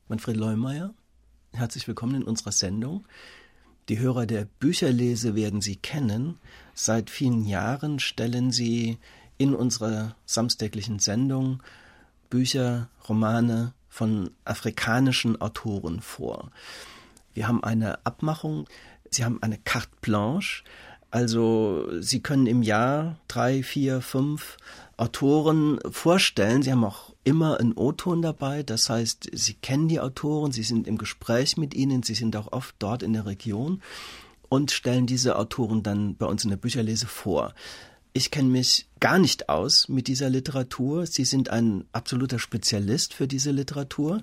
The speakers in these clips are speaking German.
Manfred Leumeyer, herzlich willkommen in unserer Sendung. Die Hörer der Bücherlese werden Sie kennen. Seit vielen Jahren stellen Sie in unserer samstäglichen Sendung Bücher, Romane von afrikanischen Autoren vor. Wir haben eine Abmachung, Sie haben eine carte blanche, also Sie können im Jahr 3, 4, 5 Autoren vorstellen. Sie haben auch immer einen O-Ton dabei, das heißt, Sie kennen die Autoren, Sie sind im Gespräch mit ihnen, Sie sind auch oft dort in der Region und stellen diese Autoren dann bei uns in der Bücherlese vor. Ich kenne mich gar nicht aus mit dieser Literatur. Sie sind ein absoluter Spezialist für diese Literatur.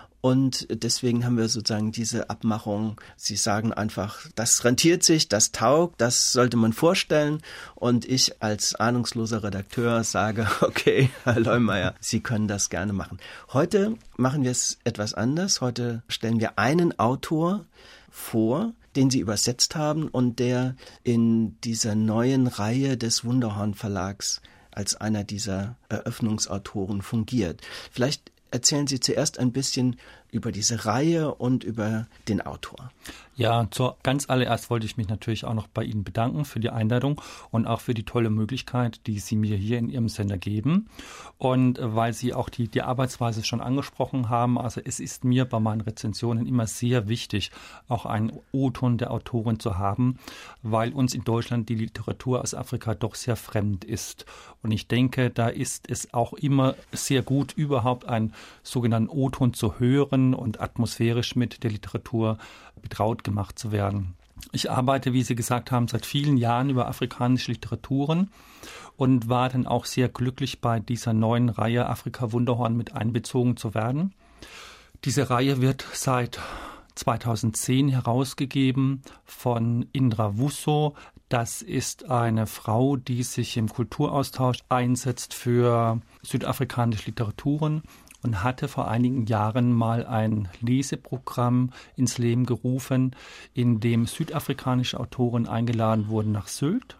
Und deswegen haben wir sozusagen diese Abmachung. Sie sagen einfach, das rentiert sich, das taugt, das sollte man vorstellen. Und ich als ahnungsloser Redakteur sage, okay, Herr Leumeyer, Sie können das gerne machen. Heute machen wir es etwas anders. Heute stellen wir einen Autor vor, den Sie übersetzt haben und der in dieser neuen Reihe des Wunderhorn Verlags als einer dieser Eröffnungsautoren fungiert. Vielleicht erzählen Sie zuerst ein bisschen über diese Reihe und über den Autor. Ja, ganz allererst wollte ich mich natürlich auch noch bei Ihnen bedanken für die Einladung und auch für die tolle Möglichkeit, die Sie mir hier in Ihrem Sender geben. Und weil Sie auch die Arbeitsweise schon angesprochen haben, also es ist mir bei meinen Rezensionen immer sehr wichtig, auch einen O-Ton der Autorin zu haben, weil uns in Deutschland die Literatur aus Afrika doch sehr fremd ist. Und ich denke, da ist es auch immer sehr gut, überhaupt einen sogenannten O-Ton zu hören und atmosphärisch mit der Literatur betraut gemacht zu werden. Ich arbeite, wie Sie gesagt haben, seit vielen Jahren über afrikanische Literaturen und war dann auch sehr glücklich, bei dieser neuen Reihe Afrika Wunderhorn mit einbezogen zu werden. Diese Reihe wird seit 2010 herausgegeben von Indra Wusso. Das ist eine Frau, die sich im Kulturaustausch einsetzt für südafrikanische Literaturen und hatte vor einigen Jahren mal ein Leseprogramm ins Leben gerufen, in dem südafrikanische Autoren eingeladen wurden nach Sylt.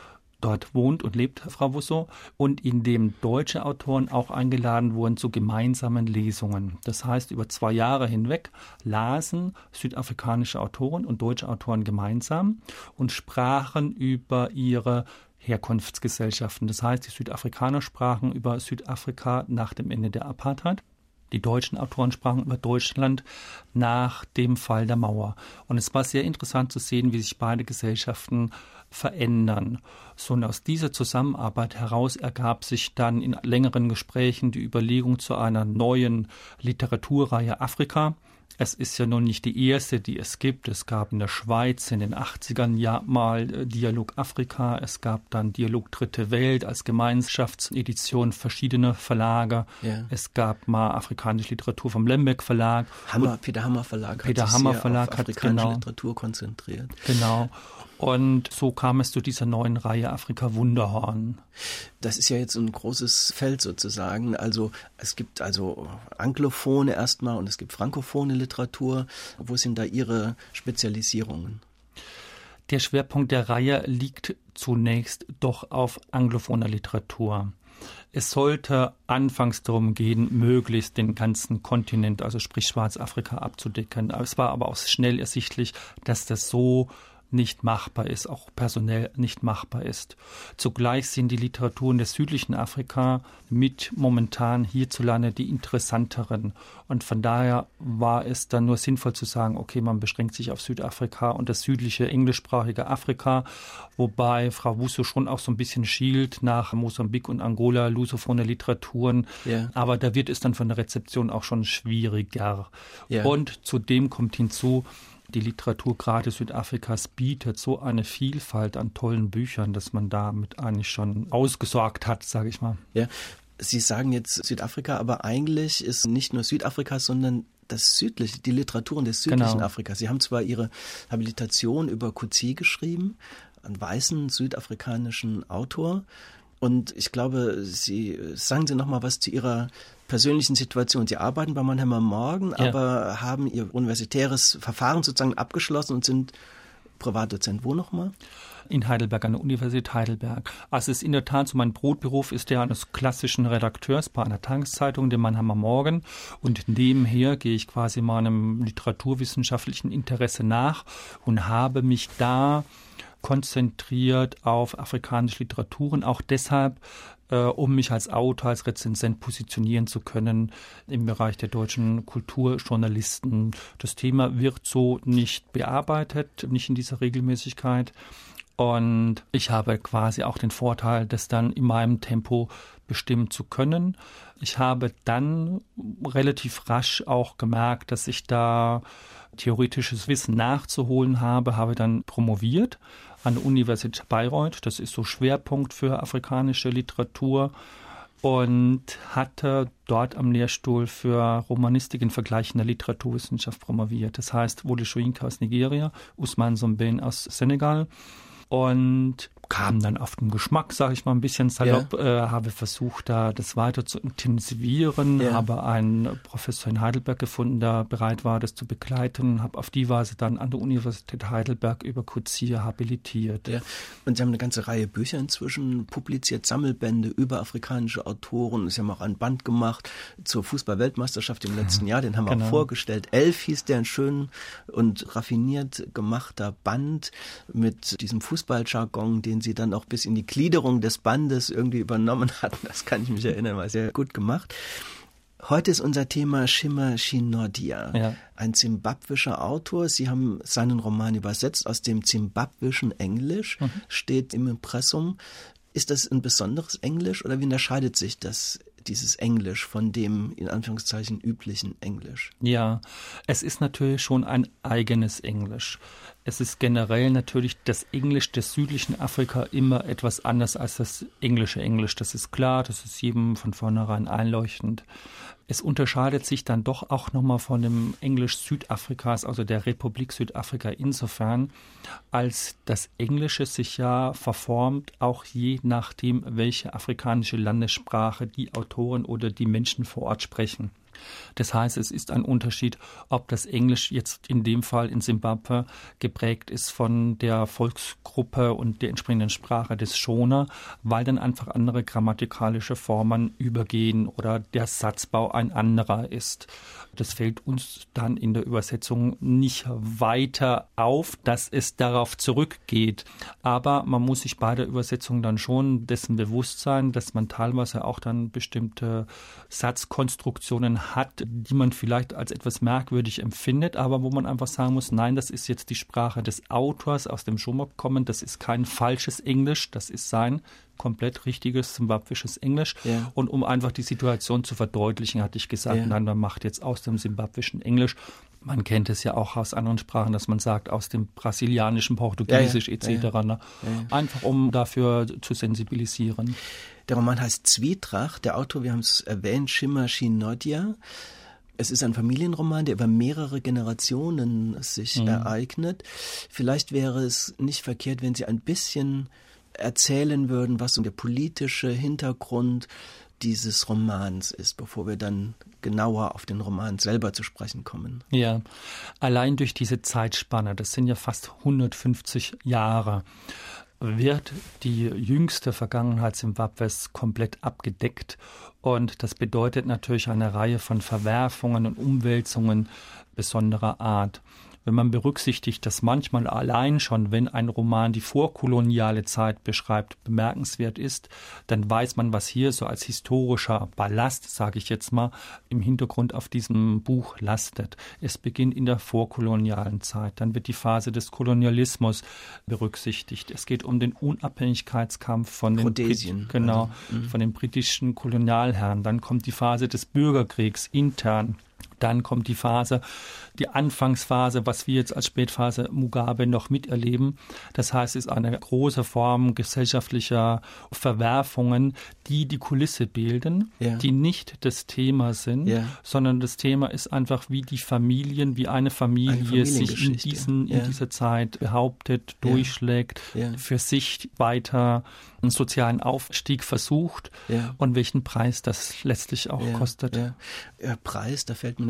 Dort wohnt und lebt Frau Wusso und in dem deutsche Autoren auch eingeladen wurden zu gemeinsamen Lesungen. Das heißt, über 2 Jahre hinweg lasen südafrikanische Autoren und deutsche Autoren gemeinsam und sprachen über ihre Herkunftsgesellschaften. Das heißt, die Südafrikaner sprachen über Südafrika nach dem Ende der Apartheid. Die deutschen Autoren sprachen über Deutschland nach dem Fall der Mauer. Und es war sehr interessant zu sehen, wie sich beide Gesellschaften verändern. So, und aus dieser Zusammenarbeit heraus ergab sich dann in längeren Gesprächen die Überlegung zu einer neuen Literaturreihe Afrika. Es ist ja nun nicht die erste, die es gibt. Es gab in der Schweiz in den 80ern mal Dialog Afrika. Es gab dann Dialog Dritte Welt als Gemeinschaftsedition verschiedener Verlage. Ja. Es gab mal afrikanische Literatur vom Lembeck Verlag. Peter Hammer Verlag hat sich auf afrikanische Literatur konzentriert. Genau. Und so kam es zu dieser neuen Reihe Afrika Wunderhorn. Das ist ja jetzt ein großes Feld sozusagen. Also es gibt also anglophone erstmal und es gibt frankophone Literatur. Wo sind da Ihre Spezialisierungen? Der Schwerpunkt der Reihe liegt zunächst doch auf anglophoner Literatur. Es sollte anfangs darum gehen, möglichst den ganzen Kontinent, also sprich Schwarzafrika, abzudecken. Es war aber auch schnell ersichtlich, dass das so nicht machbar ist, auch personell nicht machbar ist. Zugleich sind die Literaturen des südlichen Afrika mit momentan hierzulande die interessanteren. Und von daher war es dann nur sinnvoll zu sagen, okay, man beschränkt sich auf Südafrika und das südliche englischsprachige Afrika, wobei Frau Wusso schon auch so ein bisschen schielt nach Mosambik und Angola, lusophone Literaturen. Yeah. Aber da wird es dann von der Rezeption auch schon schwieriger. Yeah. Und zudem kommt hinzu, die Literatur gerade Südafrikas bietet so eine Vielfalt an tollen Büchern, dass man damit eigentlich schon ausgesorgt hat, sage ich mal. Ja, Sie sagen jetzt Südafrika, aber eigentlich ist nicht nur Südafrika, sondern die Literaturen des südlichen Afrikas. Sie haben zwar Ihre Habilitation über Coetzee geschrieben, einen weißen südafrikanischen Autor. Und ich glaube, sagen Sie noch mal was zu Ihrer persönlichen Situation. Sie arbeiten bei Mannheimer Morgen, aber haben Ihr universitäres Verfahren sozusagen abgeschlossen und sind Privatdozent. Wo nochmal? in Heidelberg, an der Universität Heidelberg. Also es ist in der Tat so, mein Brotberuf ist der eines klassischen Redakteurs bei einer Tageszeitung, dem Mannheimer Morgen. Und nebenher gehe ich quasi meinem literaturwissenschaftlichen Interesse nach und habe mich da konzentriert auf afrikanische Literaturen, auch deshalb, um mich als Autor, als Rezensent positionieren zu können im Bereich der deutschen Kulturjournalisten. Das Thema wird so nicht bearbeitet, nicht in dieser Regelmäßigkeit. Und ich habe quasi auch den Vorteil, das dann in meinem Tempo bestimmen zu können. Ich habe dann relativ rasch auch gemerkt, dass ich da theoretisches Wissen nachzuholen habe dann promoviert an der Universität Bayreuth. Das ist so Schwerpunkt für afrikanische Literatur und hatte dort am Lehrstuhl für Romanistik in vergleichender Literaturwissenschaft promoviert. Das heißt, Wole Soyinka aus Nigeria, Ousmane Sombene aus Senegal und kam dann auf den Geschmack, sage ich mal ein bisschen salopp, habe versucht, da das weiter zu intensivieren, habe einen Professor in Heidelberg gefunden, der bereit war, das zu begleiten, habe auf die Weise dann an der Universität Heidelberg über Coetzee habilitiert. Ja. Und Sie haben eine ganze Reihe Bücher inzwischen publiziert, Sammelbände über afrikanische Autoren. Sie haben auch ein Band gemacht zur Fußball-Weltmeisterschaft im letzten Jahr, den haben wir auch vorgestellt. 11 hieß der, ein schön und raffiniert gemachter Band mit diesem Fußballjargon, den Sie dann auch bis in die Gliederung des Bandes irgendwie übernommen hatten. Das kann ich mich erinnern, war sehr gut gemacht. Heute ist unser Thema Chima Chinodhia, ein zimbabwischer Autor. Sie haben seinen Roman übersetzt aus dem zimbabwischen Englisch, steht im Impressum. Ist das ein besonderes Englisch oder wie unterscheidet sich dieses Englisch von dem in Anführungszeichen üblichen Englisch? Ja, es ist natürlich schon ein eigenes Englisch. Es ist generell natürlich das Englisch des südlichen Afrika immer etwas anders als das englische Englisch. Das ist klar, das ist jedem von vornherein einleuchtend. Es unterscheidet sich dann doch auch nochmal von dem Englisch Südafrikas, also der Republik Südafrika insofern, als das Englische sich ja verformt, auch je nachdem, welche afrikanische Landessprache die Autoren oder die Menschen vor Ort sprechen. Das heißt, es ist ein Unterschied, ob das Englisch jetzt in dem Fall in Simbabwe geprägt ist von der Volksgruppe und der entsprechenden Sprache des Shona, weil dann einfach andere grammatikalische Formen übergehen oder der Satzbau ein anderer ist. Das fällt uns dann in der Übersetzung nicht weiter auf, dass es darauf zurückgeht. Aber man muss sich bei der Übersetzung dann schon dessen bewusst sein, dass man teilweise auch dann bestimmte Satzkonstruktionen hat, die man vielleicht als etwas merkwürdig empfindet, aber wo man einfach sagen muss, nein, das ist jetzt die Sprache des Autors aus dem Shona kommend, das ist kein falsches Englisch, das ist sein komplett richtiges simbabwisches Englisch. Ja. Und um einfach die Situation zu verdeutlichen, hatte ich gesagt, nein, man macht jetzt aus dem simbabwischen Englisch. Man kennt es ja auch aus anderen Sprachen, dass man sagt, aus dem brasilianischen Portugiesisch etc. Einfach um dafür zu sensibilisieren. Der Roman heißt Zwietracht. Der Autor, wir haben es erwähnt, Chima Chinodhia. Es ist ein Familienroman, der über mehrere Generationen sich ereignet. Vielleicht wäre es nicht verkehrt, wenn Sie ein bisschen erzählen würden, was so der politische Hintergrund dieses Romans ist, bevor wir dann genauer auf den Roman selber zu sprechen kommen. Ja, allein durch diese Zeitspanne, das sind ja fast 150 Jahre, wird die jüngste Vergangenheit Simbabwes komplett abgedeckt. Und das bedeutet natürlich eine Reihe von Verwerfungen und Umwälzungen besonderer Art. Wenn man berücksichtigt, dass manchmal allein schon, wenn ein Roman die vorkoloniale Zeit beschreibt, bemerkenswert ist, dann weiß man, was hier so als historischer Ballast, sage ich jetzt mal, im Hintergrund auf diesem Buch lastet. Es beginnt in der vorkolonialen Zeit, dann wird die Phase des Kolonialismus berücksichtigt. Es geht um den Unabhängigkeitskampf von den von den britischen Kolonialherren. Dann kommt die Phase des Bürgerkriegs intern. Dann kommt die Anfangsphase, was wir jetzt als Spätphase Mugabe noch miterleben. Das heißt, es ist eine große Form gesellschaftlicher Verwerfungen, die die Kulisse bilden, die nicht das Thema sind, sondern das Thema ist einfach, wie die Familien, wie eine Familie sich in dieser Zeit behauptet, durchschlägt, für sich weiter einen sozialen Aufstieg versucht und welchen Preis das letztlich auch kostet. Preis, da fällt mir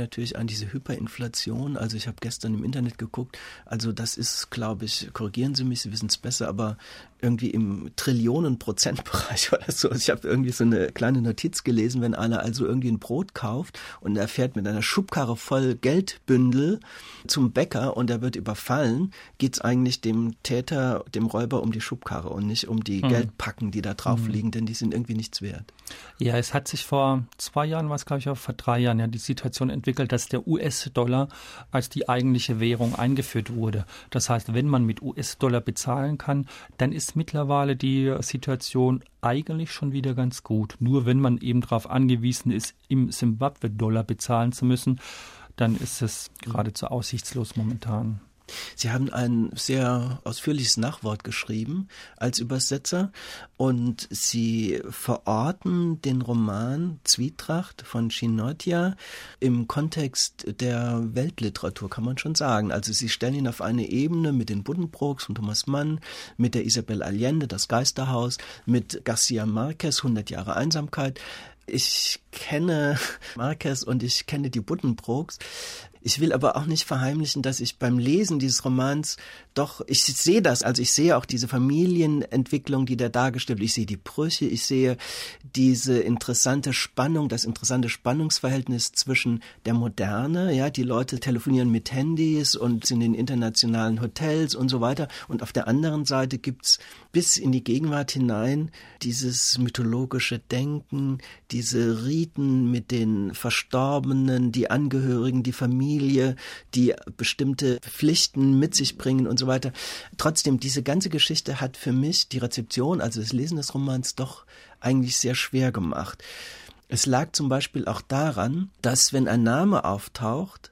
natürlich an diese Hyperinflation. Also ich habe gestern im Internet geguckt, also das ist, glaube ich, korrigieren Sie mich, Sie wissen es besser, aber irgendwie im Trillionen-Prozent-Bereich oder so. Ich habe irgendwie so eine kleine Notiz gelesen, wenn einer also irgendwie ein Brot kauft und er fährt mit einer Schubkarre voll Geldbündel zum Bäcker und er wird überfallen, geht es eigentlich dem Täter, dem Räuber um die Schubkarre und nicht um die Geldpacken, die da drauf liegen, denn die sind irgendwie nichts wert. Ja, es hat sich vor 2 Jahren, glaube ich, vor 3 Jahren, ja, die Situation entwickelt, dass der US-Dollar als die eigentliche Währung eingeführt wurde. Das heißt, wenn man mit US-Dollar bezahlen kann, dann ist mittlerweile die Situation eigentlich schon wieder ganz gut. Nur wenn man eben darauf angewiesen ist, im Simbabwe-Dollar bezahlen zu müssen, dann ist es geradezu aussichtslos momentan. Sie haben ein sehr ausführliches Nachwort geschrieben als Übersetzer und Sie verorten den Roman Zwietracht von Chinotya im Kontext der Weltliteratur, kann man schon sagen. Also Sie stellen ihn auf eine Ebene mit den Buddenbrooks von Thomas Mann, mit der Isabel Allende, das Geisterhaus, mit Garcia Marquez, 100 Jahre Einsamkeit. Ich kenne Marquez und ich kenne die Buddenbrooks. Ich will aber auch nicht verheimlichen, dass ich beim Lesen dieses Romans ich sehe das, also ich sehe auch diese Familienentwicklung, die da dargestellt wird. Ich sehe die Brüche, ich sehe diese interessante Spannung, das interessante Spannungsverhältnis zwischen der Moderne, ja, die Leute telefonieren mit Handys und sind in internationalen Hotels und so weiter. Und auf der anderen Seite gibt's bis in die Gegenwart hinein dieses mythologische Denken, diese Riten mit den Verstorbenen, die Angehörigen, die Familie, die bestimmte Pflichten mit sich bringen und so weiter. Trotzdem, diese ganze Geschichte hat für mich die Rezeption, also das Lesen des Romans, doch eigentlich sehr schwer gemacht. Es lag zum Beispiel auch daran, dass wenn ein Name auftaucht,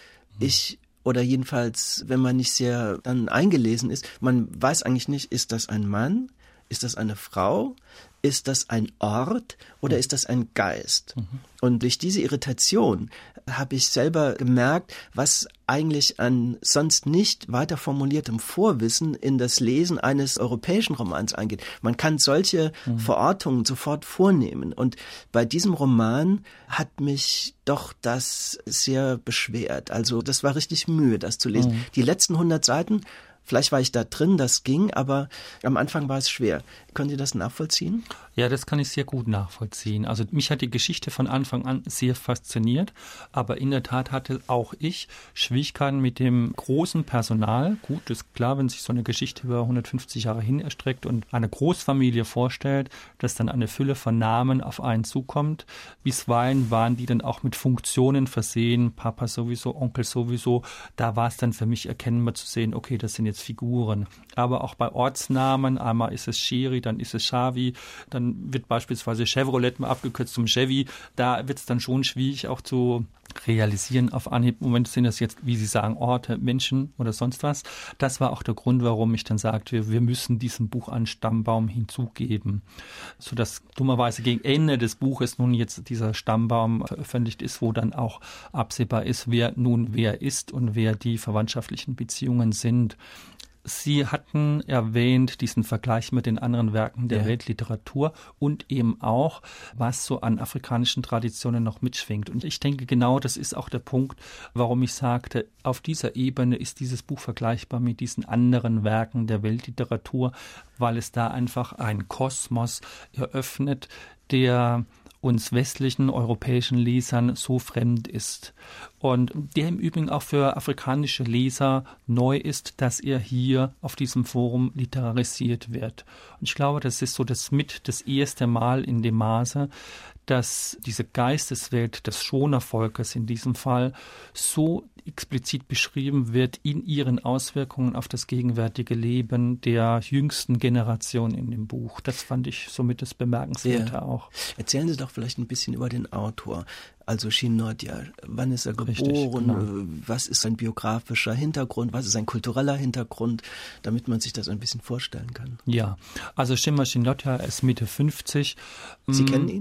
oder jedenfalls, wenn man nicht sehr dann eingelesen ist, man weiß eigentlich nicht, ist das ein Mann, ist das eine Frau, ist das ein Ort oder ist das ein Geist? Und durch diese Irritation habe ich selber gemerkt, was eigentlich an sonst nicht weiter formuliertem Vorwissen in das Lesen eines europäischen Romans eingeht. Man kann solche Verortungen sofort vornehmen. Und bei diesem Roman hat mich doch das sehr beschwert. Also das war richtig Mühe, das zu lesen. Die letzten 100 Seiten, vielleicht war ich da drin, das ging, aber am Anfang war es schwer. Können Sie das nachvollziehen? Ja, das kann ich sehr gut nachvollziehen. Also mich hat die Geschichte von Anfang an sehr fasziniert, aber in der Tat hatte auch ich Schwierigkeiten mit dem großen Personal. Gut, ist klar, wenn sich so eine Geschichte über 150 Jahre hin erstreckt und eine Großfamilie vorstellt, dass dann eine Fülle von Namen auf einen zukommt. Bisweilen waren die dann auch mit Funktionen versehen, Papa sowieso, Onkel sowieso. Da war es dann für mich erkennbar zu sehen, okay, das sind jetzt Figuren. Aber auch bei Ortsnamen, einmal ist es Scheri, dann ist es Xavi, dann wird beispielsweise Chevrolet mal abgekürzt zum Chevy. Da wird es dann schon schwierig auch zu realisieren auf Anhieb. Im Moment sind das jetzt, wie Sie sagen, Orte, Menschen oder sonst was. Das war auch der Grund, warum ich dann sagte, wir müssen diesem Buch einen Stammbaum hinzugeben, sodass dummerweise gegen Ende des Buches nun jetzt dieser Stammbaum veröffentlicht ist, wo dann auch absehbar ist, wer nun wer ist und wer die verwandtschaftlichen Beziehungen sind. Sie hatten erwähnt diesen Vergleich mit den anderen Werken der Weltliteratur und eben auch, was so an afrikanischen Traditionen noch mitschwingt. Und ich denke, genau das ist auch der Punkt, warum ich sagte, auf dieser Ebene ist dieses Buch vergleichbar mit diesen anderen Werken der Weltliteratur, weil es da einfach einen Kosmos eröffnet, der uns westlichen europäischen Lesern so fremd ist und der im Übrigen auch für afrikanische Leser neu ist, dass er hier auf diesem Forum literarisiert wird. Und ich glaube, das ist so das erste Mal in dem Maße, dass diese Geisteswelt des Schonervolkes in diesem Fall so explizit beschrieben wird in ihren Auswirkungen auf das gegenwärtige Leben der jüngsten Generation in dem Buch. Das fand ich somit das Bemerkenswerte auch. Erzählen Sie doch vielleicht ein bisschen über den Autor. Also Chinotya, wann ist er geboren? Richtig, genau. Was ist sein biografischer Hintergrund? Was ist sein kultureller Hintergrund? Damit man sich das ein bisschen vorstellen kann. Ja, also Chinotya ist Mitte 50. Sie kennen ihn?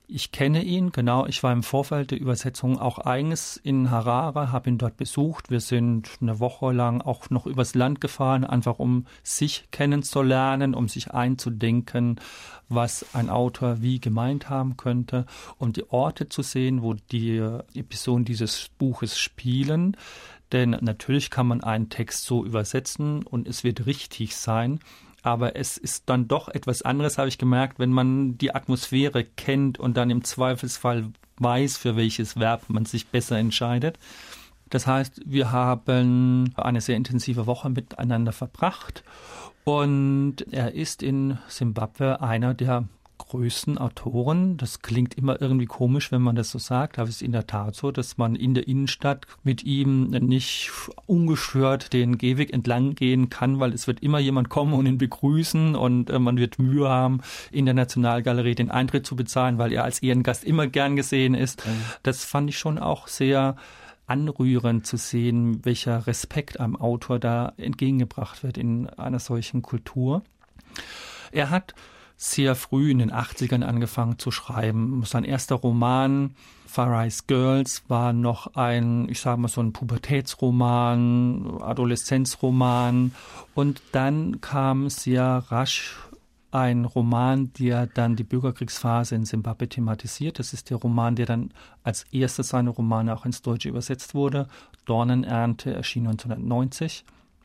Ich kenne ihn, genau. Ich war im Vorfeld der Übersetzung auch eigens in Harare, habe ihn dort besucht. Wir sind eine Woche lang auch noch übers Land gefahren, einfach um sich kennenzulernen, um sich einzudenken, was ein Autor wie gemeint haben könnte, um die Orte zu sehen, wo die Episoden dieses Buches spielen. Denn natürlich kann man einen Text so übersetzen und es wird richtig sein. Aber es ist dann doch etwas anderes, habe ich gemerkt, wenn man die Atmosphäre kennt und dann im Zweifelsfall weiß, für welches Verb man sich besser entscheidet. Das heißt, wir haben eine sehr intensive Woche miteinander verbracht und er ist in Simbabwe einer der größten Autoren. Das klingt immer irgendwie komisch, wenn man das so sagt, aber es ist in der Tat so, dass man in der Innenstadt mit ihm nicht ungestört den Gehweg entlang gehen kann, weil es wird immer jemand kommen und ihn begrüßen und man wird Mühe haben, in der Nationalgalerie den Eintritt zu bezahlen, weil er als Ehrengast immer gern gesehen ist. Das fand ich schon auch sehr anrührend zu sehen, welcher Respekt einem Autor da entgegengebracht wird in einer solchen Kultur. Er hat sehr früh in den 80ern angefangen zu schreiben. Sein erster Roman, Farai's Girls, war noch ein, ich sage mal so ein Pubertätsroman, Adoleszenzroman. Und dann kam sehr rasch ein Roman, der dann die Bürgerkriegsphase in Simbabwe thematisiert. Das ist der Roman, der dann als erster seiner Romane auch ins Deutsche übersetzt wurde. Dornenernte erschien 1990.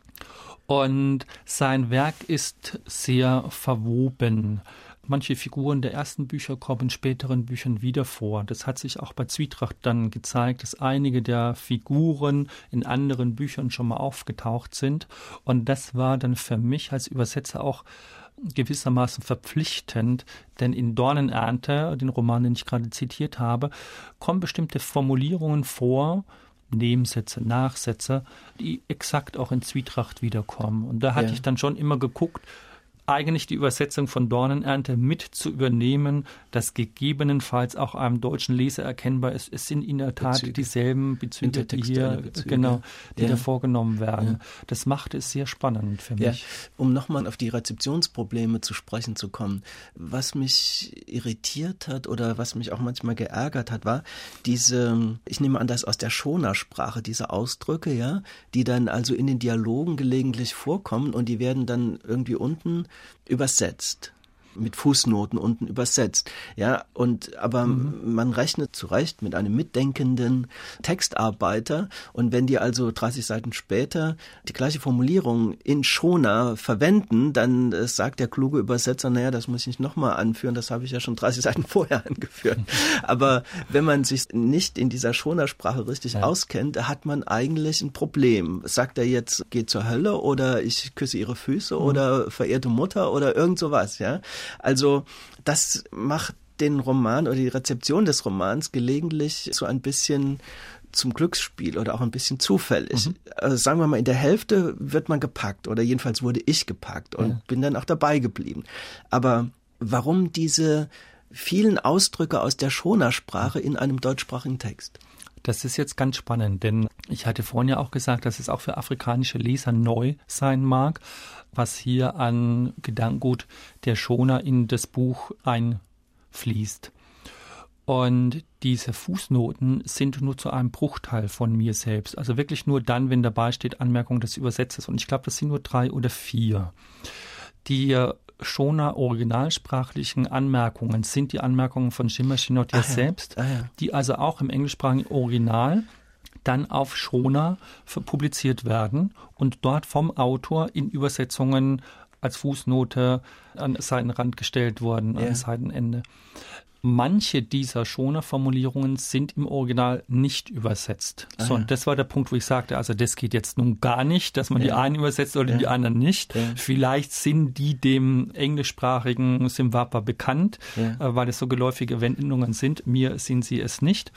Und sein Werk ist sehr verwoben. Manche Figuren der ersten Bücher kommen in späteren Büchern wieder vor. Das hat sich auch bei Zwietracht dann gezeigt, dass einige der Figuren in anderen Büchern schon mal aufgetaucht sind. Und das war dann für mich als Übersetzer auch gewissermaßen verpflichtend, denn in Dornenernte, den Roman, den ich gerade zitiert habe, kommen bestimmte Formulierungen vor, Nebensätze, Nachsätze, die exakt auch in Zwietracht wiederkommen. Und da hatte ich dann schon immer geguckt, eigentlich die Übersetzung von Dornenernte mit zu übernehmen, dass gegebenenfalls auch einem deutschen Leser erkennbar ist. Es sind in der Tat dieselben Bezüge, die hier die da vorgenommen werden. Ja. Das macht es sehr spannend für mich. Ja. Um nochmal auf die Rezeptionsprobleme zu sprechen zu kommen, was mich irritiert hat oder was mich auch manchmal geärgert hat, war diese, ich nehme an, das aus der Shona-Sprache, diese Ausdrücke, ja, die dann also in den Dialogen gelegentlich vorkommen und die werden dann irgendwie unten übersetzt, mit Fußnoten unten übersetzt, ja, aber man rechnet zu Recht mit einem mitdenkenden Textarbeiter und wenn die also 30 Seiten später die gleiche Formulierung in Shona verwenden, dann sagt der kluge Übersetzer, naja, das muss ich nicht nochmal anführen, das habe ich ja schon 30 Seiten vorher angeführt. Aber wenn man sich nicht in dieser Shona-Sprache richtig auskennt, hat man eigentlich ein Problem. Sagt er jetzt, geh zur Hölle oder ich küsse ihre Füße oder verehrte Mutter oder irgend sowas, ja. Also das macht den Roman oder die Rezeption des Romans gelegentlich so ein bisschen zum Glücksspiel oder auch ein bisschen zufällig. Also sagen wir mal, in der Hälfte wird man gepackt oder jedenfalls wurde ich gepackt und bin dann auch dabei geblieben. Aber warum diese vielen Ausdrücke aus der Shona-Sprache in einem deutschsprachigen Text? Das ist jetzt ganz spannend, denn ich hatte vorhin ja auch gesagt, dass es auch für afrikanische Leser neu sein mag, was hier an Gedankengut der Shona in das Buch einfließt. Und diese Fußnoten sind nur zu einem Bruchteil von mir selbst. Also wirklich nur dann, wenn dabei steht Anmerkung des Übersetzers. Und ich glaube, das sind nur 3 oder 4. Die Shona originalsprachlichen Anmerkungen sind die Anmerkungen von Shima Shinodia selbst, die also auch im englischsprachigen Original dann auf Shona publiziert werden und dort vom Autor in Übersetzungen als Fußnote an Seitenrand gestellt wurden, am Seitenende. Manche dieser Shona-Formulierungen sind im Original nicht übersetzt. So, und das war der Punkt, wo ich sagte, also das geht jetzt nun gar nicht, dass man die einen übersetzt oder die anderen nicht. Vielleicht sind die dem englischsprachigen Simwapa bekannt, weil es so geläufige Wendungen sind. Mir sind sie es nicht.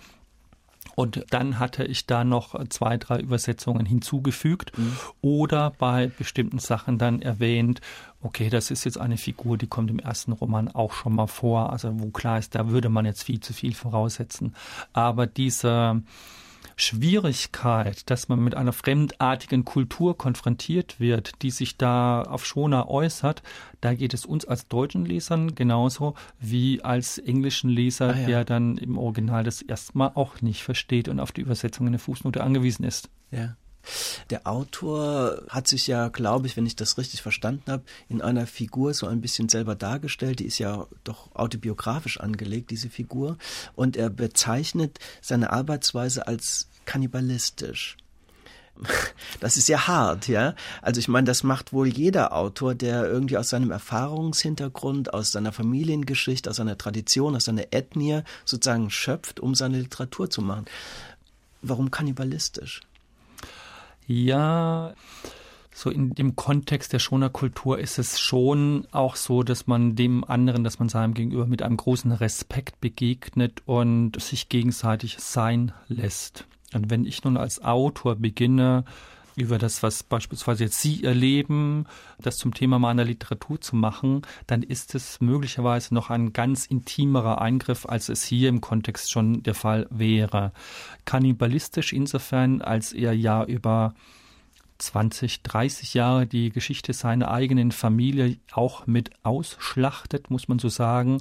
Und dann hatte ich da noch 2, 3 Übersetzungen hinzugefügt oder bei bestimmten Sachen dann erwähnt, okay, das ist jetzt eine Figur, die kommt im ersten Roman auch schon mal vor, also wo klar ist, da würde man jetzt viel zu viel voraussetzen. Aber diese Schwierigkeit, dass man mit einer fremdartigen Kultur konfrontiert wird, die sich da auf Shona äußert, da geht es uns als deutschen Lesern genauso wie als englischen Leser, der dann im Original das erstmal auch nicht versteht und auf die Übersetzung in der Fußnote angewiesen ist. Ja. Der Autor hat sich ja, glaube ich, wenn ich das richtig verstanden habe, in einer Figur so ein bisschen selber dargestellt. Die ist ja doch autobiografisch angelegt, diese Figur. Und er bezeichnet seine Arbeitsweise als kannibalistisch. Das ist ja hart, ja. Also ich meine, das macht wohl jeder Autor, der irgendwie aus seinem Erfahrungshintergrund, aus seiner Familiengeschichte, aus seiner Tradition, aus seiner Ethnie sozusagen schöpft, um seine Literatur zu machen. Warum kannibalistisch? Ja, so in dem Kontext der Shona-Kultur ist es schon auch so, dass man dem anderen, dass man seinem Gegenüber mit einem großen Respekt begegnet und sich gegenseitig sein lässt. Und wenn ich nun als Autor beginne, über das, was beispielsweise jetzt Sie erleben, das zum Thema meiner Literatur zu machen, dann ist es möglicherweise noch ein ganz intimerer Eingriff, als es hier im Kontext schon der Fall wäre. Kannibalistisch insofern, als er ja über 20, 30 Jahre die Geschichte seiner eigenen Familie auch mit ausschlachtet, muss man so sagen,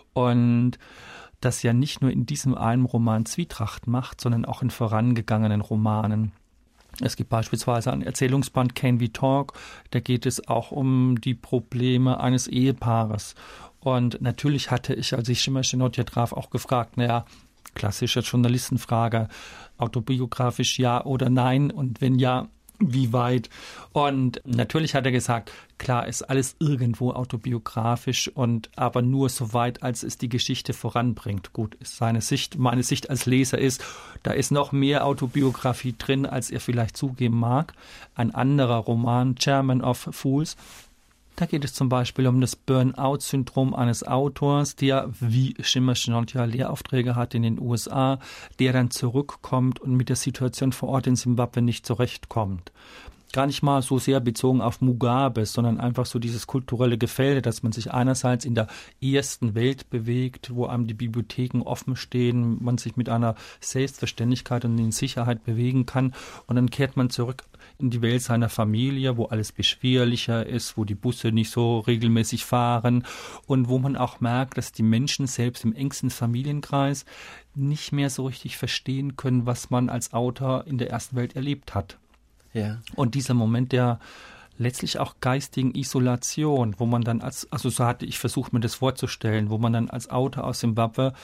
und das ja nicht nur in diesem einen Roman Zwietracht macht, sondern auch in vorangegangenen Romanen. Es gibt beispielsweise ein Erzählungsband Can We Talk, da geht es auch um die Probleme eines Ehepaares. Und natürlich hatte ich, als ich Shima-Shenotya traf, auch gefragt, klassische Journalistenfrage, autobiografisch ja oder nein und wenn ja, wie weit? Und natürlich hat er gesagt, klar, ist alles irgendwo autobiografisch und aber nur so weit, als es die Geschichte voranbringt. Gut, ist seine Sicht, meine Sicht als Leser ist, da ist noch mehr Autobiografie drin, als er vielleicht zugeben mag. Ein anderer Roman, Chairman of Fools, da geht es zum Beispiel um das Burnout-Syndrom eines Autors, der wie Shima-Shenotya Lehraufträge hat in den USA, der dann zurückkommt und mit der Situation vor Ort in Simbabwe nicht zurechtkommt. Gar nicht mal so sehr bezogen auf Mugabe, sondern einfach so dieses kulturelle Gefälle, dass man sich einerseits in der ersten Welt bewegt, wo einem die Bibliotheken offen stehen, man sich mit einer Selbstverständlichkeit und in Sicherheit bewegen kann und dann kehrt man zurück in die Welt seiner Familie, wo alles beschwerlicher ist, wo die Busse nicht so regelmäßig fahren und wo man auch merkt, dass die Menschen selbst im engsten Familienkreis nicht mehr so richtig verstehen können, was man als Autor in der ersten Welt erlebt hat. Ja. Und dieser Moment der letztlich auch geistigen Isolation, wo man dann also so hatte ich versucht, mir das vorzustellen, wo man dann als Autor aus Simbabwe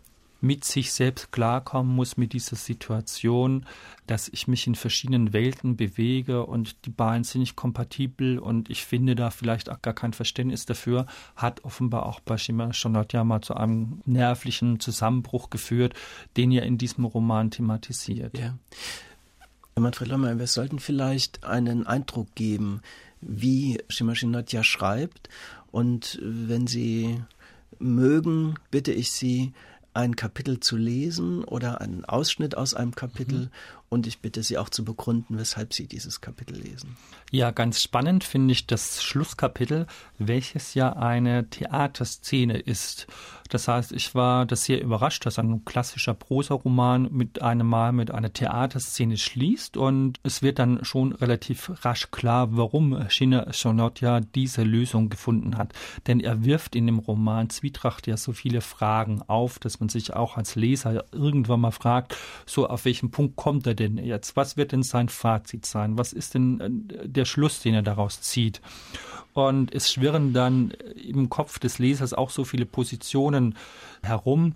mit sich selbst klarkommen muss mit dieser Situation, dass ich mich in verschiedenen Welten bewege und die beiden sind nicht kompatibel und ich finde da vielleicht auch gar kein Verständnis dafür, hat offenbar auch bei Shima-Shenotya mal zu einem nervlichen Zusammenbruch geführt, den er in diesem Roman thematisiert. Ja. Manfred Lohmeyer, wir sollten vielleicht einen Eindruck geben, wie Shima-Shenotya schreibt. Und wenn Sie mögen, bitte ich Sie, ein Kapitel zu lesen oder einen Ausschnitt aus einem Kapitel. Und ich bitte Sie auch zu begründen, weshalb Sie dieses Kapitel lesen. Ja, ganz spannend finde ich das Schlusskapitel, welches ja eine Theaterszene ist. Das heißt, ich war das sehr überrascht, dass ein klassischer Prosaroman mit einer Theaterszene schließt und es wird dann schon relativ rasch klar, warum Shima-Shenotya diese Lösung gefunden hat. Denn er wirft in dem Roman Zwietracht ja so viele Fragen auf, dass man sich auch als Leser irgendwann mal fragt, so auf welchen Punkt kommt er denn jetzt? Was wird denn sein Fazit sein? Was ist denn der Schluss, den er daraus zieht? Und es schwirren dann im Kopf des Lesers auch so viele Positionen herum,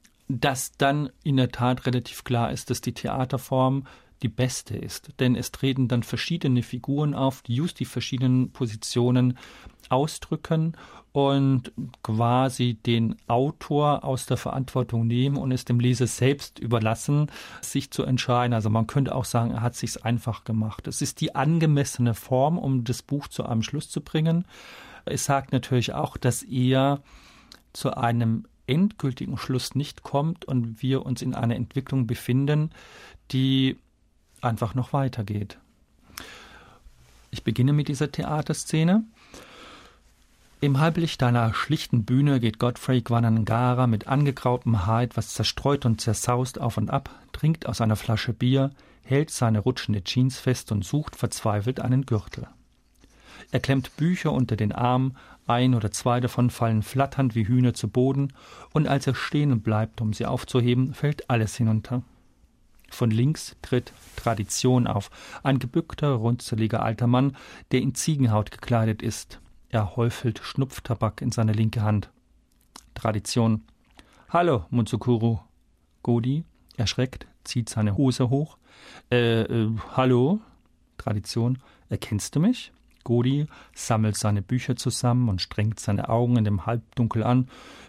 dass dann in der Tat relativ klar ist, dass die Theaterform die beste ist. Denn es treten dann verschiedene Figuren auf, die just die verschiedenen Positionen ausdrücken und quasi den Autor aus der Verantwortung nehmen und es dem Leser selbst überlassen, sich zu entscheiden. Also man könnte auch sagen, er hat es sich einfach gemacht. Es ist die angemessene Form, um das Buch zu einem Schluss zu bringen. Es sagt natürlich auch, dass er zu einem endgültigen Schluss nicht kommt und wir uns in einer Entwicklung befinden, die einfach noch weitergeht. Ich beginne mit dieser Theaterszene. Im Halblicht einer schlichten Bühne geht Godfrey Gwananangara mit angegrautem Haar etwas zerstreut und zersaust auf und ab, trinkt aus einer Flasche Bier, hält seine rutschende Jeans fest und sucht verzweifelt einen Gürtel. Er klemmt Bücher unter den Arm, 1 oder 2 davon fallen flatternd wie Hühner zu Boden, und als er stehen bleibt, um sie aufzuheben, fällt alles hinunter. Von links tritt Tradition auf, ein gebückter, runzeliger alter Mann, der in Ziegenhaut gekleidet ist. Er häufelt Schnupftabak in seine linke Hand. Tradition. »Hallo, Muzukuru.« Godi, erschreckt, zieht seine Hose hoch. Hallo? Tradition. »Erkennst du mich?« Godi sammelt seine Bücher zusammen und strengt seine Augen in dem Halbdunkel an.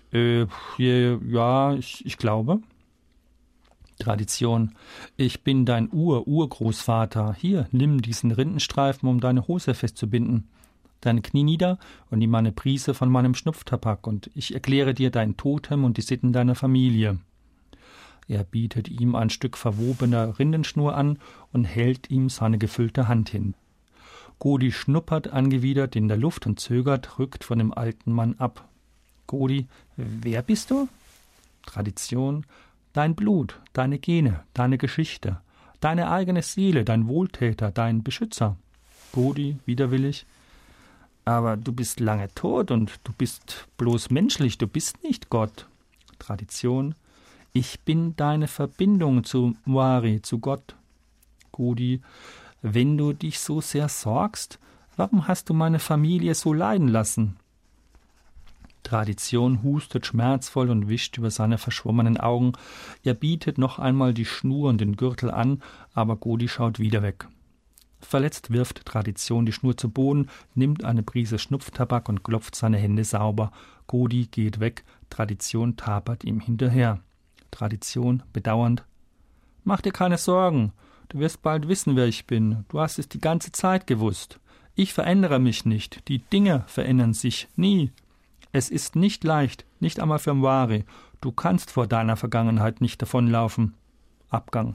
Ja, ich glaube. Tradition. »Ich bin dein Urgroßvater. Hier, nimm diesen Rindenstreifen, um deine Hose festzubinden. Deine Knie nieder und nimm eine Prise von meinem Schnupftabak, und ich erkläre dir dein Totem und die Sitten deiner Familie.« Er bietet ihm ein Stück verwobener Rindenschnur an und hält ihm seine gefüllte Hand hin. Godi schnuppert angewidert in der Luft und zögert, rückt von dem alten Mann ab. Godi: »Wer bist du?« Tradition. »Dein Blut, deine Gene, deine Geschichte, deine eigene Seele, dein Wohltäter, dein Beschützer.« Godi widerwillig: »Aber du bist lange tot und du bist bloß menschlich, du bist nicht Gott.« Tradition. »Ich bin deine Verbindung zu Mwari, zu Gott.« Godi: »Wenn du dich so sehr sorgst, warum hast du meine Familie so leiden lassen?« Tradition hustet schmerzvoll und wischt über seine verschwommenen Augen. Er bietet noch einmal die Schnur und den Gürtel an, aber Godi schaut wieder weg. Verletzt wirft Tradition die Schnur zu Boden, nimmt eine Prise Schnupftabak und klopft seine Hände sauber. Godi geht weg, Tradition tapert ihm hinterher. Tradition bedauernd: »Mach dir keine Sorgen, du wirst bald wissen, wer ich bin. Du hast es die ganze Zeit gewusst. Ich verändere mich nicht, die Dinge verändern sich nie. Es ist nicht leicht, nicht einmal für Mwari. Du kannst vor deiner Vergangenheit nicht davonlaufen.« Abgang.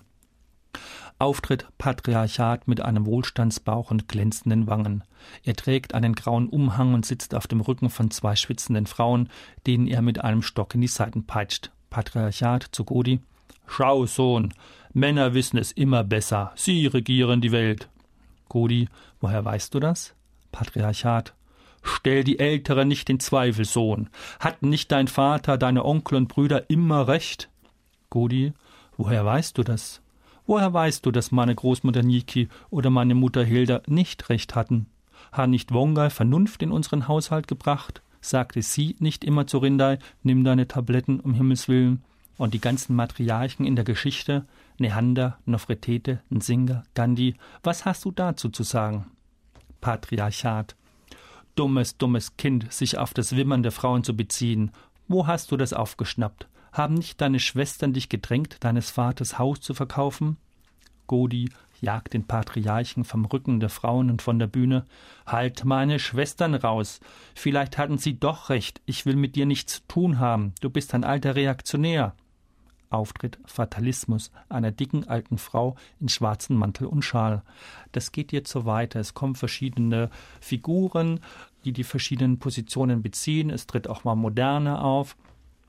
Auftritt Patriarchat mit einem Wohlstandsbauch und glänzenden Wangen. Er trägt einen grauen Umhang und sitzt auf dem Rücken von 2 schwitzenden Frauen, denen er mit einem Stock in die Seiten peitscht. Patriarchat zu Godi: »Schau, Sohn, Männer wissen es immer besser. Sie regieren die Welt.« Godi: »Woher weißt du das?« Patriarchat: »Stell die Älteren nicht in Zweifel, Sohn. Hatten nicht dein Vater, deine Onkel und Brüder immer recht?« Godi: »Woher weißt du das? Woher weißt du, dass meine Großmutter Niki oder meine Mutter Hilda nicht recht hatten? Hat nicht Wongai Vernunft in unseren Haushalt gebracht? Sagte sie nicht immer zu Rindai, nimm deine Tabletten, um Himmels Willen? Und die ganzen Matriarchen in der Geschichte, Neander, Nofretete, Nsinga, Gandhi, was hast du dazu zu sagen?« Patriarchat: »Dummes Kind, sich auf das Wimmern der Frauen zu beziehen. Wo hast du das aufgeschnappt? Haben nicht deine Schwestern dich gedrängt, deines Vaters Haus zu verkaufen?« Godi jagt den Patriarchen vom Rücken der Frauen und von der Bühne. »Halt meine Schwestern raus! Vielleicht hatten sie doch recht. Ich will mit dir nichts zu tun haben. Du bist ein alter Reaktionär.« Auftritt Fatalismus einer dicken alten Frau in schwarzen Mantel und Schal. Das geht jetzt so weiter. Es kommen verschiedene Figuren, die verschiedenen Positionen beziehen. Es tritt auch mal Moderne auf.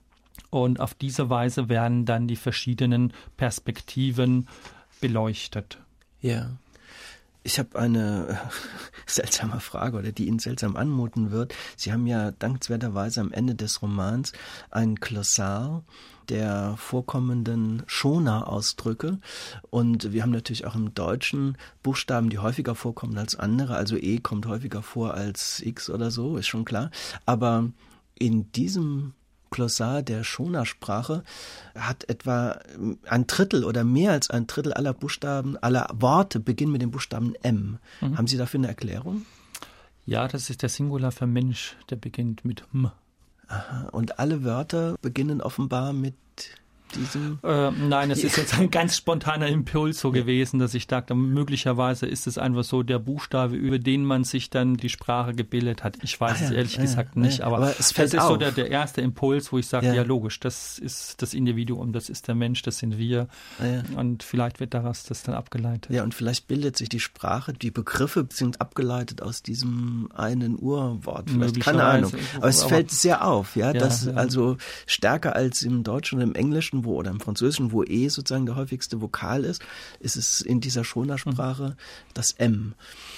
Und auf diese Weise werden dann die verschiedenen Perspektiven beleuchtet. Ja. Ich habe eine seltsame Frage, oder die Ihnen seltsam anmuten wird. Sie haben ja dankenswerterweise am Ende des Romans ein Glossar der vorkommenden Shona-Ausdrücke. Und wir haben natürlich auch im Deutschen Buchstaben, die häufiger vorkommen als andere. Also E kommt häufiger vor als X oder so, ist schon klar. Aber in diesem Glossar der Shona-Sprache hat etwa ein Drittel oder mehr als ein Drittel aller Buchstaben, aller Worte beginnen mit dem Buchstaben M. Haben Sie dafür eine Erklärung? Ja, das ist der Singular für Mensch, der beginnt mit M. Aha. Und alle Wörter beginnen offenbar mit diesem... Nein, es ist jetzt ein ganz spontaner Impuls so gewesen, dass ich dachte, möglicherweise ist es einfach so der Buchstabe, über den man sich dann die Sprache gebildet hat. Ich weiß es ehrlich gesagt nicht, aber es fällt ist auf. so der erste Impuls, wo ich sage, ja logisch, das ist das Individuum, das ist der Mensch, das sind wir. Und vielleicht wird daraus das dann abgeleitet. Ja, und vielleicht bildet sich die Sprache, die Begriffe sind abgeleitet aus diesem einen Urwort. Vielleicht, keine Ahnung. Aber es fällt sehr auf, dass also stärker als im Deutschen oder im Englischen oder im Französischen, wo sozusagen der häufigste Vokal ist es in dieser Schoner-Sprache das M.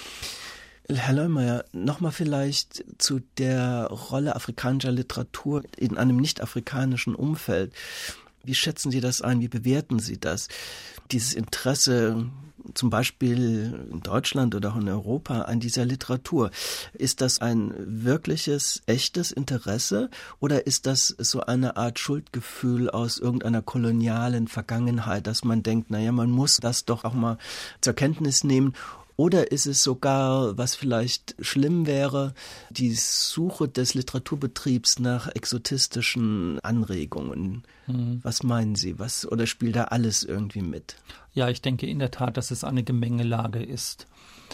Herr Leumeyer, nochmal vielleicht zu der Rolle afrikanischer Literatur in einem nicht-afrikanischen Umfeld. Wie schätzen Sie das ein? Wie bewerten Sie das? Dieses Interesse zum Beispiel in Deutschland oder auch in Europa an dieser Literatur. Ist das ein wirkliches, echtes Interesse oder ist das so eine Art Schuldgefühl aus irgendeiner kolonialen Vergangenheit, dass man denkt, naja, man muss das doch auch mal zur Kenntnis nehmen? Oder ist es sogar, was vielleicht schlimm wäre, die Suche des Literaturbetriebs nach exotistischen Anregungen? Was meinen Sie? Oder spielt da alles irgendwie mit? Ja, ich denke in der Tat, dass es eine Gemengelage ist.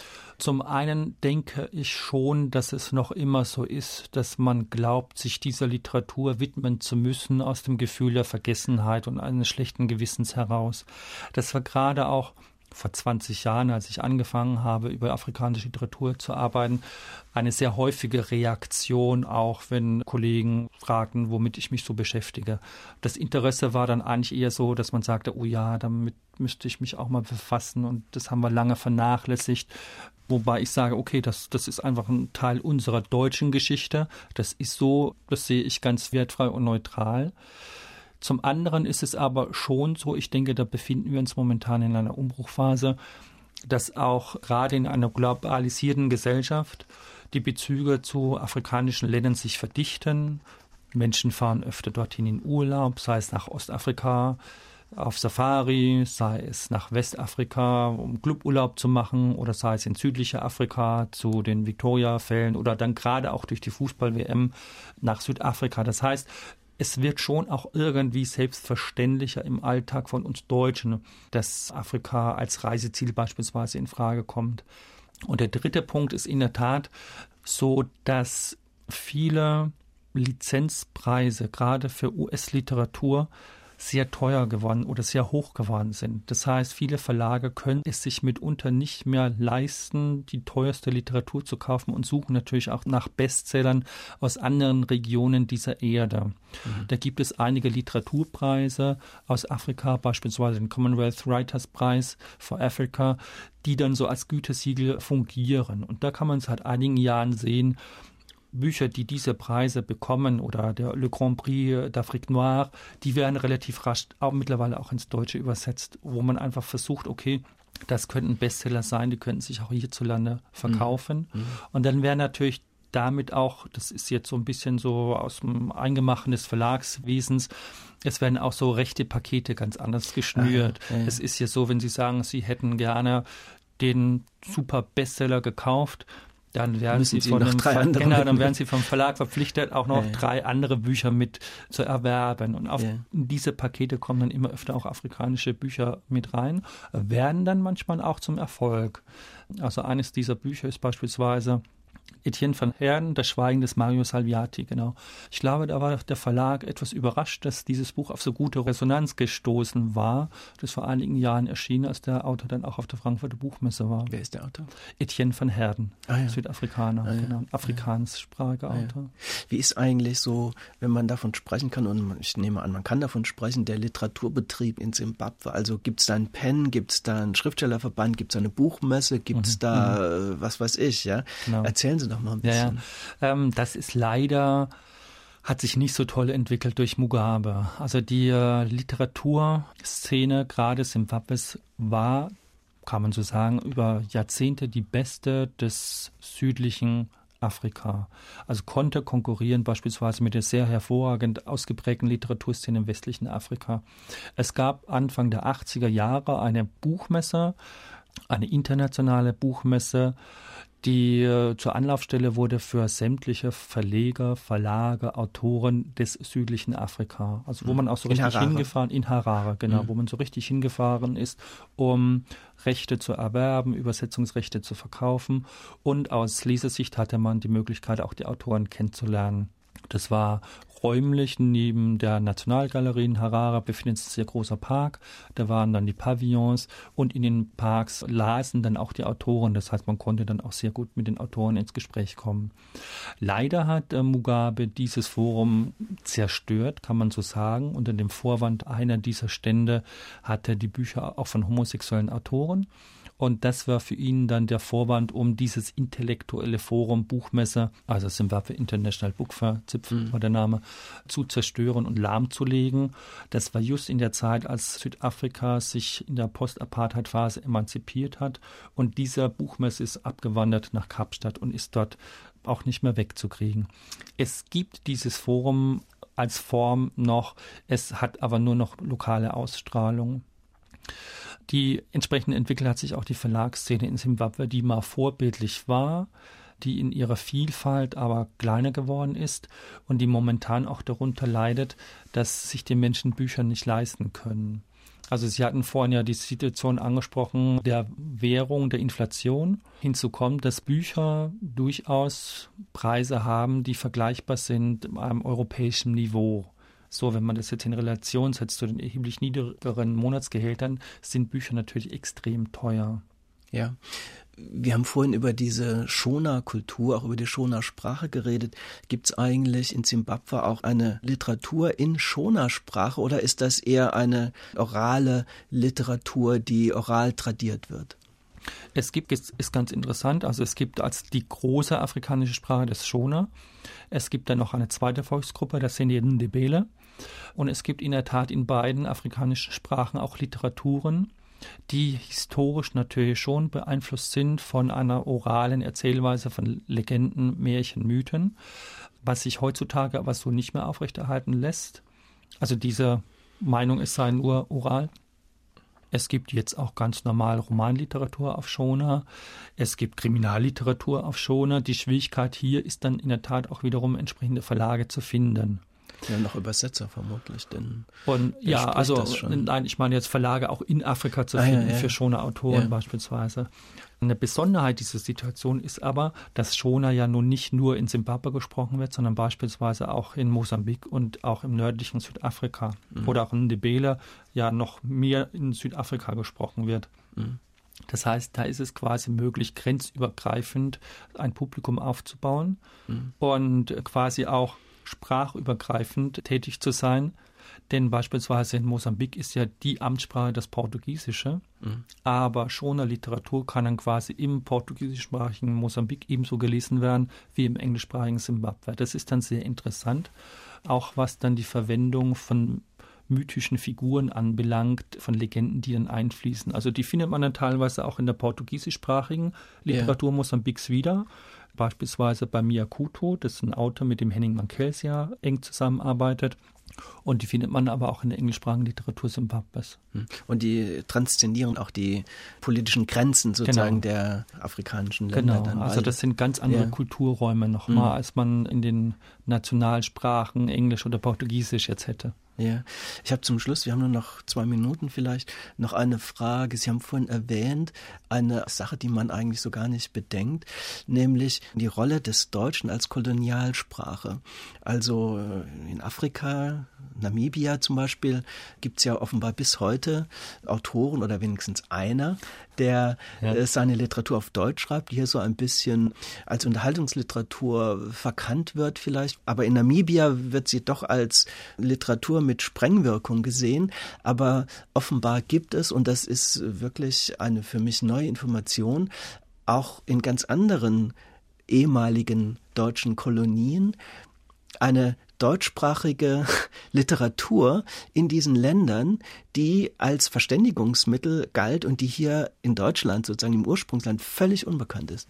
Zum einen denke ich schon, dass es noch immer so ist, dass man glaubt, sich dieser Literatur widmen zu müssen aus dem Gefühl der Vergessenheit und eines schlechten Gewissens heraus. Das war gerade auch vor 20 Jahren, als ich angefangen habe, über afrikanische Literatur zu arbeiten, eine sehr häufige Reaktion, auch wenn Kollegen fragten, womit ich mich so beschäftige. Das Interesse war dann eigentlich eher so, dass man sagte, oh ja, damit müsste ich mich auch mal befassen und das haben wir lange vernachlässigt. Wobei ich sage, okay, das ist einfach ein Teil unserer deutschen Geschichte. Das ist so, das sehe ich ganz wertfrei und neutral. Zum anderen ist es aber schon so, ich denke, da befinden wir uns momentan in einer Umbruchphase, dass auch gerade in einer globalisierten Gesellschaft die Bezüge zu afrikanischen Ländern sich verdichten. Menschen fahren öfter dorthin in Urlaub, sei es nach Ostafrika auf Safari, sei es nach Westafrika, um Cluburlaub zu machen oder sei es in südlicher Afrika zu den Victoria-Fällen oder dann gerade auch durch die Fußball-WM nach Südafrika. Das heißt, es wird schon auch irgendwie selbstverständlicher im Alltag von uns Deutschen, dass Afrika als Reiseziel beispielsweise in Frage kommt. Und der dritte Punkt ist in der Tat so, dass viele Lizenzpreise, gerade für US-Literatur, sehr teuer geworden oder sehr hoch geworden sind. Das heißt, viele Verlage können es sich mitunter nicht mehr leisten, die teuerste Literatur zu kaufen und suchen natürlich auch nach Bestsellern aus anderen Regionen dieser Erde. Da gibt es einige Literaturpreise aus Afrika, beispielsweise den Commonwealth Writers Prize for Africa, die dann so als Gütesiegel fungieren. Und da kann man seit einigen Jahren sehen, Bücher, die diese Preise bekommen oder der Le Grand Prix d'Afrique Noire, die werden relativ rasch auch mittlerweile auch ins Deutsche übersetzt, wo man einfach versucht, okay, das könnten Bestseller sein, die könnten sich auch hierzulande verkaufen. Und dann werden natürlich damit auch, das ist jetzt so ein bisschen so aus dem Eingemachten des Verlagswesens, es werden auch so rechte Pakete ganz anders geschnürt. Es ist ja so, wenn Sie sagen, Sie hätten gerne den super Bestseller gekauft, dann werden Sie vom Verlag verpflichtet, auch noch 3 andere Bücher mit zu erwerben. Und auf diese Pakete kommen dann immer öfter auch afrikanische Bücher mit rein, werden dann manchmal auch zum Erfolg. Also eines dieser Bücher ist beispielsweise Etienne van Heerden, Das Schweigen des Mario Salviati, genau. Ich glaube, da war der Verlag etwas überrascht, dass dieses Buch auf so gute Resonanz gestoßen war. Das vor einigen Jahren erschienen, als der Autor dann auch auf der Frankfurter Buchmesse war. Wer ist der Autor? Etienne van Heerden, Südafrikaner, genau, afrikanssprachiger Autor. Wie ist eigentlich so, wenn man davon sprechen kann, und ich nehme an, man kann davon sprechen, der Literaturbetrieb in Simbabwe, also gibt es da einen PEN, gibt es da einen Schriftstellerverband, gibt es da eine Buchmesse, gibt es da, was weiß ich, ja? Genau. Erzählen Sie doch mal ein bisschen. Das ist leider, hat sich nicht so toll entwickelt durch Mugabe. Also die Literaturszene gerade Simbabwes war, kann man so sagen, über Jahrzehnte die beste des südlichen Afrika. Also konnte konkurrieren beispielsweise mit der sehr hervorragend ausgeprägten Literaturszene im westlichen Afrika. Es gab Anfang der 80er Jahre eine Buchmesse, eine internationale Buchmesse, die zur Anlaufstelle wurde für sämtliche Verleger, Verlage, Autoren des südlichen Afrika. Also wo man auch so richtig hingefahren, in Harare, genau, wo man so richtig hingefahren ist, um Rechte zu erwerben, Übersetzungsrechte zu verkaufen. Und aus Lesersicht hatte man die Möglichkeit, auch die Autoren kennenzulernen. Das war räumlich neben der Nationalgalerie in Harare befindet sich ein sehr großer Park. Da waren dann die Pavillons und in den Parks lasen dann auch die Autoren. Das heißt, man konnte dann auch sehr gut mit den Autoren ins Gespräch kommen. Leider hat Mugabe dieses Forum zerstört, kann man so sagen. Unter dem Vorwand, einer dieser Stände hatte die Bücher auch von homosexuellen Autoren. Und das war für ihn dann der Vorwand, um dieses intellektuelle Forum Buchmesse, also Zimbabwe International Book Fair, ZIPF war der Name, zu zerstören und lahmzulegen. Das war just in der Zeit, als Südafrika sich in der Post-Apartheid-Phase emanzipiert hat. Und dieser Buchmesse ist abgewandert nach Kapstadt und ist dort auch nicht mehr wegzukriegen. Es gibt dieses Forum als Form noch, es hat aber nur noch lokale Ausstrahlung. Die entsprechend entwickelt hat sich auch die Verlagsszene in Zimbabwe, die mal vorbildlich war, die in ihrer Vielfalt aber kleiner geworden ist und die momentan auch darunter leidet, dass sich die Menschen Bücher nicht leisten können. Also Sie hatten vorhin ja die Situation angesprochen, der Währung, der Inflation. Hinzu kommt, dass Bücher durchaus Preise haben, die vergleichbar sind mit einem europäischen Niveau. So, wenn man das jetzt in Relation setzt zu den erheblich niedrigeren Monatsgehältern, sind Bücher natürlich extrem teuer. Ja, wir haben vorhin über diese Shona-Kultur, auch über die Shona-Sprache geredet. Gibt es eigentlich in Zimbabwe auch eine Literatur in Shona-Sprache oder ist das eher eine orale Literatur, die oral tradiert wird? Es ist ganz interessant, also es gibt als die große afrikanische Sprache das Shona. Es gibt dann noch eine zweite Volksgruppe, das sind die Ndebele. Und es gibt in der Tat in beiden afrikanischen Sprachen auch Literaturen, die historisch natürlich schon beeinflusst sind von einer oralen Erzählweise von Legenden, Märchen, Mythen, was sich heutzutage aber so nicht mehr aufrechterhalten lässt. Also diese Meinung, es sei nur oral. Es gibt jetzt auch ganz normal Romanliteratur auf Shona. Es gibt Kriminalliteratur auf Shona. Die Schwierigkeit hier ist dann in der Tat auch wiederum entsprechende Verlage zu finden. Ja, noch Übersetzer vermutlich, denn und ja, also nein, ich meine jetzt Verlage auch in Afrika zu finden für Shona-Autoren beispielsweise. Eine Besonderheit dieser Situation ist aber, dass Shona ja nun nicht nur in Zimbabwe gesprochen wird, sondern beispielsweise auch in Mosambik und auch im nördlichen Südafrika oder auch in Ndebele ja noch mehr in Südafrika gesprochen wird. Das heißt, da ist es quasi möglich, grenzübergreifend ein Publikum aufzubauen und quasi auch sprachübergreifend tätig zu sein. Denn beispielsweise in Mosambik ist ja die Amtssprache das Portugiesische, aber Shona Literatur kann dann quasi im portugiesischsprachigen Mosambik ebenso gelesen werden wie im englischsprachigen Zimbabwe. Das ist dann sehr interessant, auch was dann die Verwendung von mythischen Figuren anbelangt, von Legenden, die dann einfließen. Also die findet man dann teilweise auch in der portugiesischsprachigen Literatur Mosambiks wieder. Beispielsweise bei Mia Couto, das ist ein Autor, mit dem Henning Mankels ja eng zusammenarbeitet. Und die findet man aber auch in der englischsprachigen Literatur Zimbabwes. Und die transzendieren auch die politischen Grenzen sozusagen der afrikanischen Länder. Genau, also das sind ganz andere Kulturräume nochmal, als man in den Nationalsprachen Englisch oder Portugiesisch jetzt hätte. Ja, ich habe zum Schluss, wir haben nur noch 2 Minuten vielleicht, noch eine Frage. Sie haben vorhin erwähnt, eine Sache, die man eigentlich so gar nicht bedenkt, nämlich die Rolle des Deutschen als Kolonialsprache. Also in Afrika, Namibia zum Beispiel, gibt es ja offenbar bis heute Autoren oder wenigstens einer, der seine Literatur auf Deutsch schreibt, die hier so ein bisschen als Unterhaltungsliteratur verkannt wird vielleicht. Aber in Namibia wird sie doch als Literatur mit Sprengwirkung gesehen. Aber offenbar gibt es, und das ist wirklich eine für mich neue Information, auch in ganz anderen ehemaligen deutschen Kolonien eine deutschsprachige Literatur in diesen Ländern, die als Verständigungsmittel galt und die hier in Deutschland, sozusagen im Ursprungsland, völlig unbekannt ist.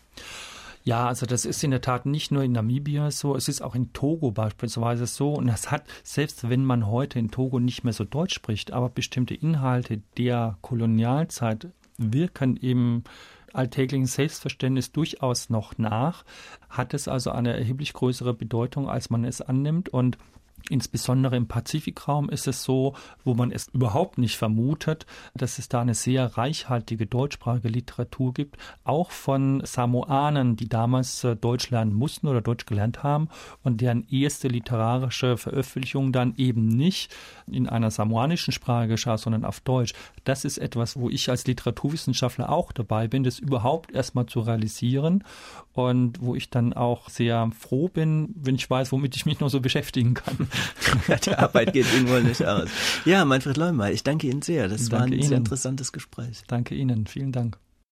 Ja, also das ist in der Tat nicht nur in Namibia so, es ist auch in Togo beispielsweise so. Und das hat, selbst wenn man heute in Togo nicht mehr so Deutsch spricht, aber bestimmte Inhalte der Kolonialzeit wirken eben alltäglichen Selbstverständnis durchaus noch nach, hat es also eine erheblich größere Bedeutung, als man es annimmt. Und insbesondere im Pazifikraum ist es so, wo man es überhaupt nicht vermutet, dass es da eine sehr reichhaltige deutschsprachige Literatur gibt, auch von Samoanern, die damals Deutsch lernen mussten oder Deutsch gelernt haben und deren erste literarische Veröffentlichung dann eben nicht in einer samoanischen Sprache geschah, sondern auf Deutsch. Das ist etwas, wo ich als Literaturwissenschaftler auch dabei bin, das überhaupt erstmal zu realisieren und wo ich dann auch sehr froh bin, wenn ich weiß, womit ich mich noch so beschäftigen kann. Die Arbeit geht Ihnen wohl nicht aus. Ja, Manfred Leumeier, ich danke Ihnen sehr. Das war ein sehr interessantes Gespräch. Danke Ihnen, vielen Dank.